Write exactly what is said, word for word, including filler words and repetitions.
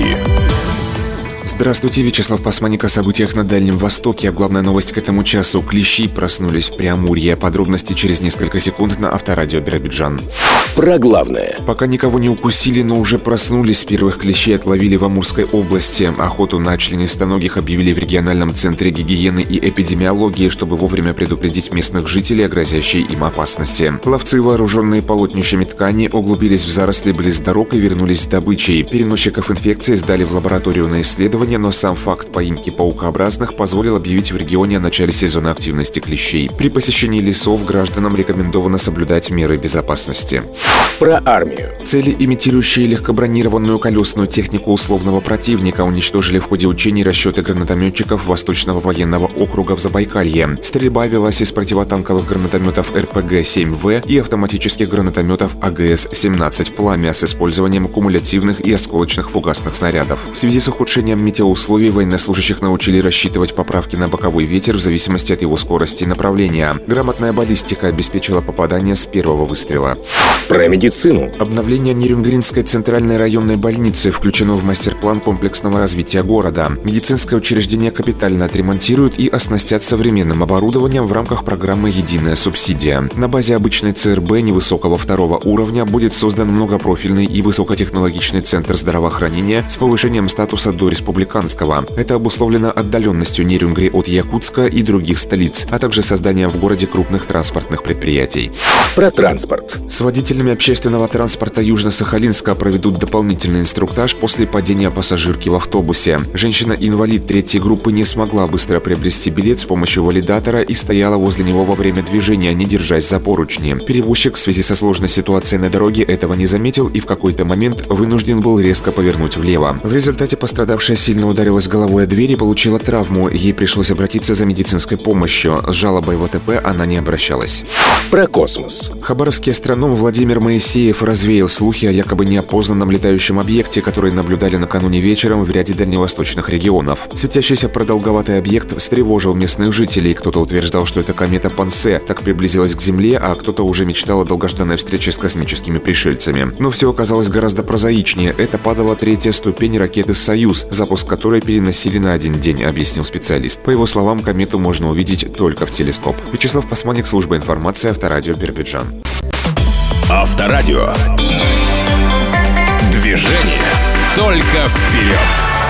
новости. Здравствуйте, Вячеслав Пасманик о событиях на Дальнем Востоке. А главная новость к этому часу. Клещи проснулись в Преамурье. Подробности через несколько секунд на Авторадио Биробиджан. Про главное. Пока никого не укусили, но уже проснулись. Первых клещей отловили в Амурской области. Охоту на членистоногих объявили в региональном центре гигиены и эпидемиологии, чтобы вовремя предупредить местных жителей о грозящей им опасности. Ловцы, вооруженные полотнищами ткани, углубились в заросли близ дорог и вернулись с добычей. Переносчиков инфекции сдали в лабораторию на исследование, но сам факт поимки паукообразных позволил объявить в регионе о начале сезона активности клещей. При посещении лесов гражданам рекомендовано соблюдать меры безопасности. Про армию. Цели, имитирующие легкобронированную колесную технику условного противника, уничтожили в ходе учений расчеты гранатометчиков Восточного военного округа в Забайкалье. Стрельба велась из противотанковых гранатометов эр пэ гэ семь вэ и автоматических гранатометов а гэ эс семнадцать «Пламя» с использованием кумулятивных и осколочных фугасных снарядов. В связи с ухудшением метеоусловий военнослужащих научили рассчитывать поправки на боковой ветер в зависимости от его скорости и направления. Грамотная баллистика обеспечила попадание с первого выстрела. Про медицину. Обновление Нерюнгринской центральной районной больницы включено в мастер-план комплексного развития города. Медицинское учреждение капитально отремонтируют и оснастят современным оборудованием в рамках программы «Единая субсидия». На базе обычной цэ эр бэ невысокого второго уровня будет создан многопрофильный и высокотехнологичный центр здравоохранения с повышением статуса до республиканского. Это обусловлено отдаленностью Нерюнгри от Якутска и других столиц, а также созданием в городе крупных транспортных предприятий. Про транспорт. С водителями общественного транспорта Южно-Сахалинска проведут дополнительный инструктаж после падения пассажирки в автобусе. Женщина-инвалид третьей группы не смогла быстро приобрести билет с помощью валидатора и стояла возле него во время движения, не держась за поручни. Перевозчик в связи со сложной ситуацией на дороге этого не заметил и в какой-то момент вынужден был резко повернуть влево. В результате пострадавшая сильно ударилась головой о дверь и получила травму. Ей пришлось обратиться за медицинской помощью. С жалобой в а тэ пэ она не обращалась. Про космос. Хабаровский астроном Владимир Моисеев развеял слухи о якобы неопознанном летающем объекте, который наблюдали накануне вечером в ряде дальневосточных регионов. Светящийся продолговатый объект встревожил местных жителей. Кто-то утверждал, что это комета Пансе так приблизилась к Земле, а кто-то уже мечтал о долгожданной встрече с космическими пришельцами. Но все оказалось гораздо прозаичнее. Это падала третья ступень ракеты «Союз», запуск которой переносили на один день, объяснил специалист. По его словам, комету можно увидеть только в телескоп. Вячеслав Пасманик, служба информации, Авторадио Биробиджан. Авторадио. Движение только вперед.